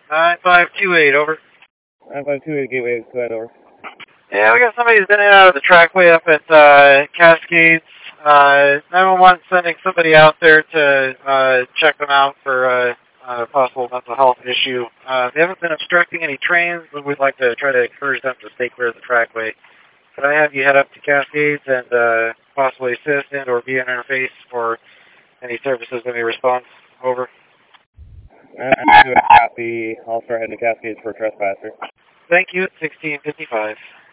9528, over. 9528 Gateway, go ahead, over. Yeah, we got somebody who's in and out of the trackway up at Cascades. 911 sending somebody out there to check them out for a possible mental health issue. They haven't been obstructing any trains, but we'd like to try to encourage them to stay clear of the trackway. Could I have you head up to Cascades and possibly assist and or be an interface for any services that may respond? Over. I copy. I'll start heading to Cascades for a trespasser. Thank you, 1655.